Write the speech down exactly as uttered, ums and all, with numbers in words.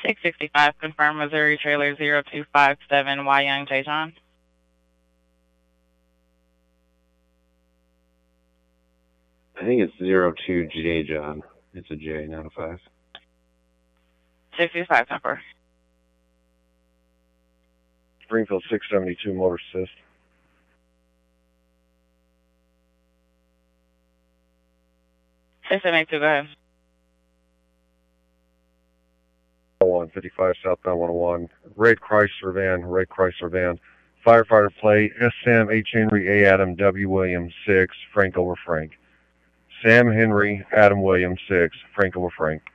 six sixty-five, confirm Missouri trailer zero two five seven, Y Young Tajon. I think it's zero two J John. It's a J, not a five. six sixty-five, confirm. Springfield six seventy-two, motor assist. six seventy-two, go ahead. one fifty-five southbound one oh one. Red Chrysler van, Red Chrysler van. Firefighter plate, S. Sam H. Henry, A. Adam, W. Williams, six, Frank over Frank. Sam Henry, Adam Williams, six, Frank over Frank.